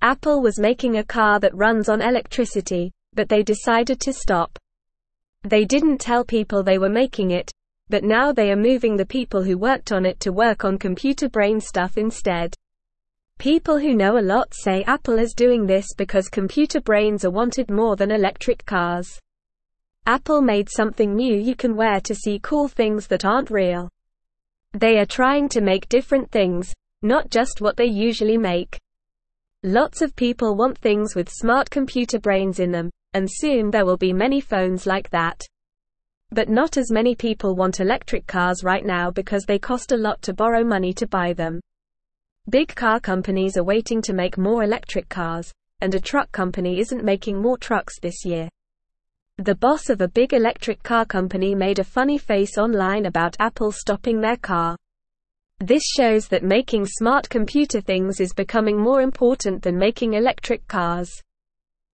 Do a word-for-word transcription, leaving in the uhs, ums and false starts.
Apple was making a car that runs on electricity, but they decided to stop. They didn't tell people they were making it, but now they are moving the people who worked on it to work on computer brain stuff instead. People who know a lot say Apple is doing this because computer brains are wanted more than electric cars. Apple made something new you can wear to see cool things that aren't real. They are trying to make different things, not just what they usually make. Lots of people want things with smart computer brains in them, and soon there will be many phones like that. But not as many people want electric cars right now because they cost a lot to borrow money to buy them. Big car companies are waiting to make more electric cars, and a truck company isn't making more trucks this year. The boss of a big electric car company made a funny face online about Apple stopping their car. This shows that making smart computer things is becoming more important than making electric cars.